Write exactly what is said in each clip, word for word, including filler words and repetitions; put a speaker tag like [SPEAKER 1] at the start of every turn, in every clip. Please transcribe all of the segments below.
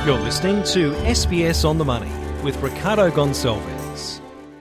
[SPEAKER 1] You're listening to S B S On The Money with Ricardo Gonçalves.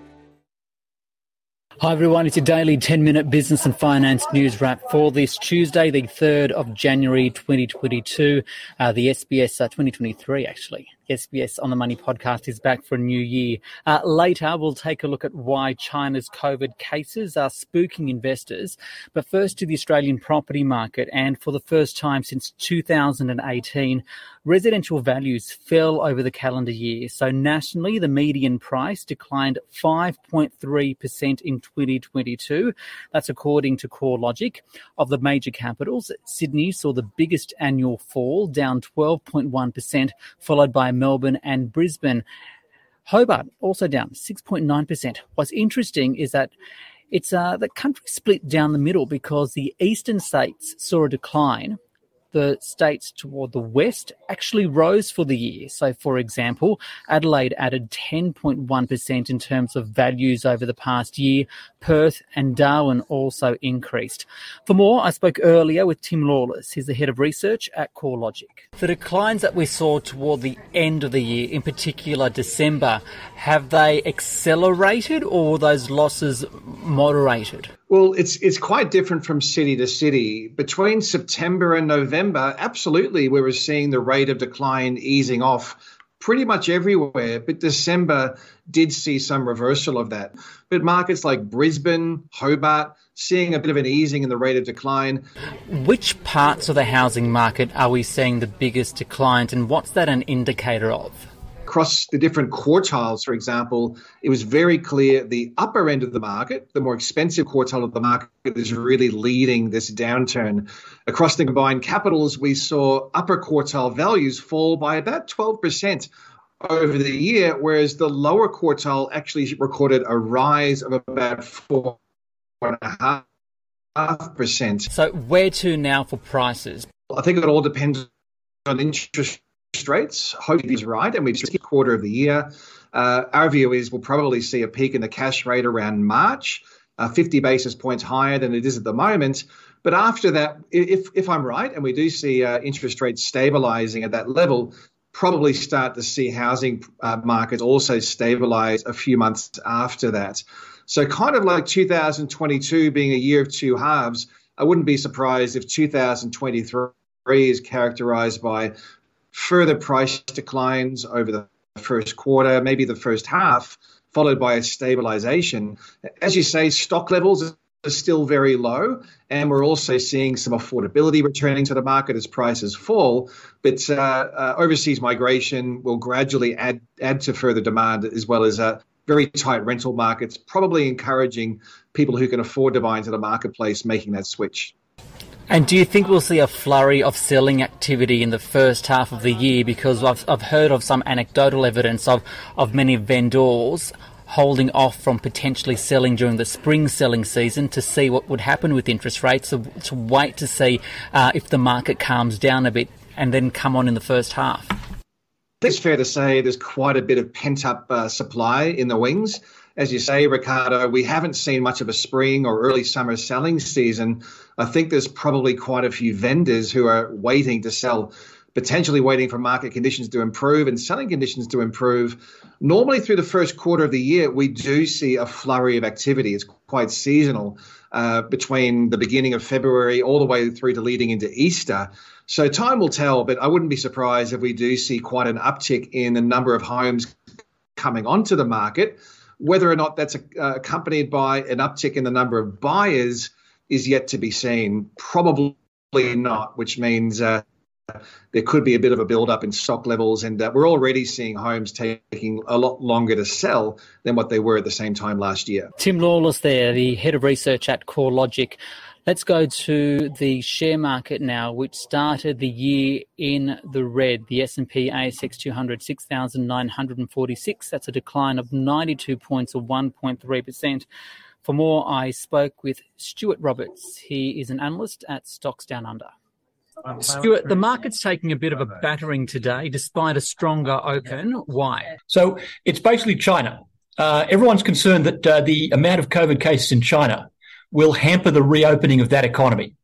[SPEAKER 2] Hi everyone, it's your daily ten-minute business and finance news wrap for this Tuesday, the third of January twenty twenty-two, uh, the S B S uh, twenty twenty-three actually. S B S On The Money podcast is back for a new year. Uh, later, we'll take a look at why China's COVID cases are spooking investors. But first to the Australian property market, and for the first time since two thousand eighteen, residential values fell over the calendar year. So nationally, the median price declined five point three percent in twenty twenty-two. That's according to CoreLogic. Of the major capitals, Sydney saw the biggest annual fall, down twelve point one percent, followed by Melbourne and Brisbane. Hobart also down six point nine percent. What's interesting is that it's uh, the country split down the middle because the eastern states saw a decline. The states toward the west actually rose for the year. So, for example, Adelaide added ten point one percent in terms of values over the past year. Perth and Darwin also increased. For more, I spoke earlier with Tim Lawless. He's the head of research at CoreLogic. The declines that we saw toward the end of the year, in particular December, have they accelerated or were those losses moderated?
[SPEAKER 3] Well, it's it's quite different from city to city. Between September and November, absolutely, we were seeing the rate of decline easing off pretty much everywhere. But December did see some reversal of that. But markets like Brisbane, Hobart, seeing a bit of an easing in the rate of decline.
[SPEAKER 2] Which parts of the housing market are we seeing the biggest declines, and what's that an indicator of?
[SPEAKER 3] Across the different quartiles, for example, it was very clear the upper end of the market, the more expensive quartile of the market, is really leading this downturn. Across the combined capitals, we saw upper quartile values fall by about twelve percent over the year, whereas the lower quartile actually recorded a rise of about four point five percent.
[SPEAKER 2] So where to now for prices?
[SPEAKER 3] I think it all depends on interest rates. Hope he's right, and we've seen a quarter of the year. Uh, our view is we'll probably see a peak in the cash rate around March, uh, fifty basis points higher than it is at the moment. But after that, if if I'm right, and we do see uh, interest rates stabilising at that level, probably start to see housing uh, markets also stabilise a few months after that. So kind of like two thousand twenty-two being a year of two halves, I wouldn't be surprised if two thousand twenty-three is characterised by further price declines over the first quarter, maybe the first half, followed by a stabilisation. As you say, stock levels are still very low, and we're also seeing some affordability returning to the market as prices fall. But uh, uh, overseas migration will gradually add add to further demand, as well as uh, very tight rental markets, probably encouraging people who can afford to buy into the marketplace making that switch.
[SPEAKER 2] And do you think we'll see a flurry of selling activity in the first half of the year? Because I've, I've heard of some anecdotal evidence of, of many vendors holding off from potentially selling during the spring selling season to see what would happen with interest rates, to, to wait to see uh, if the market calms down a bit and then come on in the first half.
[SPEAKER 3] It's fair to say there's quite a bit of pent-up uh, supply in the wings. As you say, Ricardo, we haven't seen much of a spring or early summer selling season. I think there's probably quite a few vendors who are waiting to sell, potentially waiting for market conditions to improve and selling conditions to improve. Normally through the first quarter of the year, we do see a flurry of activity. It's quite seasonal uh, between the beginning of February all the way through to leading into Easter. So time will tell, but I wouldn't be surprised if we do see quite an uptick in the number of homes coming onto the market. Whether or not that's uh, accompanied by an uptick in the number of buyers is yet to be seen. Probably not, which means uh, there could be a bit of a build-up in stock levels, and uh, we're already seeing homes taking a lot longer to sell than what they were at the same time last year.
[SPEAKER 2] Tim Lawless there, the head of research at CoreLogic. Let's go to the share market now, which started the year in the red. The S and P A S X two hundred, six thousand nine hundred forty-six. That's a decline of ninety-two points or one point three percent. For more, I spoke with Stuart Roberts. He is an analyst at Stocks Down Under. Stuart, the market's taking a bit of a battering today, despite a stronger open. Why?
[SPEAKER 4] So it's basically China. Uh, everyone's concerned that uh, the amount of COVID cases in China will hamper the reopening of that economy.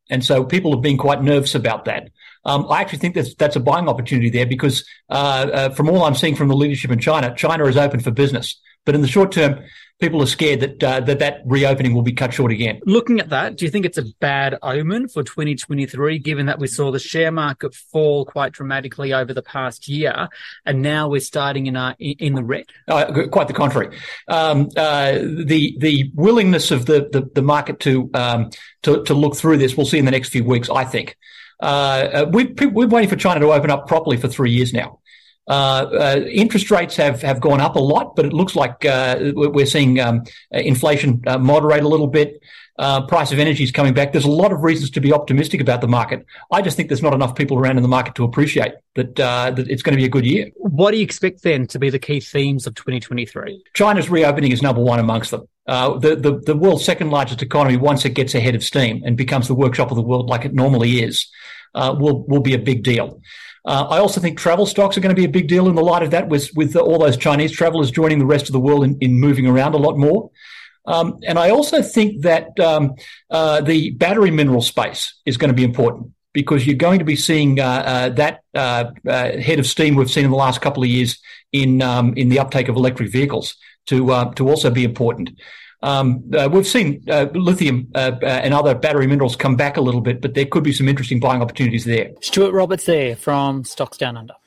[SPEAKER 4] And so people have been quite nervous about that. Um, I actually think that's, that's a buying opportunity there because uh, uh, from all I'm seeing from the leadership in China, China is open for business. But in the short term, people are scared that, uh, that that reopening will be cut short again.
[SPEAKER 2] Looking at that, do you think it's a bad omen for twenty twenty-three, given that we saw the share market fall quite dramatically over the past year, and now we're starting in a, in the red?
[SPEAKER 4] Uh, quite the contrary. Um, uh, the the willingness of the, the, the market to, um, to to look through this, we'll see in the next few weeks, I think. Uh, uh, we've, we're waiting for China to open up properly for three years now. Uh, uh, interest rates have, have gone up a lot, but it looks like uh, we're seeing um, inflation uh, moderate a little bit. Uh, price of energy is coming back. There's a lot of reasons to be optimistic about the market. I just think there's not enough people around in the market to appreciate that, uh, that it's going to be a good year.
[SPEAKER 2] What do you expect then to be the key themes of twenty twenty-three?
[SPEAKER 4] China's reopening is number one amongst them. Uh, the, the, the world's second largest economy, once it gets ahead of steam and becomes the workshop of the world like it normally is, uh, will, will be a big deal. Uh, I also think travel stocks are going to be a big deal in the light of that, with, with all those Chinese travelers joining the rest of the world in, in moving around a lot more. Um, and I also think that um, uh, the battery mineral space is going to be important because you're going to be seeing uh, uh, that uh, uh, head of steam we've seen in the last couple of years in um, in the uptake of electric vehicles to uh, to also be important. Um, uh, we've seen uh, lithium uh, uh, and other battery minerals come back a little bit, but there could be some interesting buying opportunities there.
[SPEAKER 2] Stuart Roberts there from Stocks Down Under.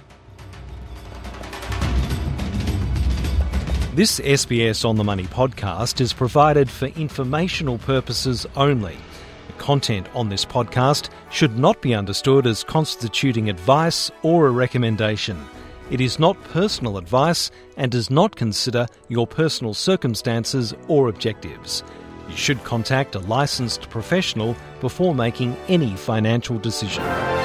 [SPEAKER 1] This S B S On The Money podcast is provided for informational purposes only. The content on this podcast should not be understood as constituting advice or a recommendation. It is not personal advice and does not consider your personal circumstances or objectives. You should contact a licensed professional before making any financial decision.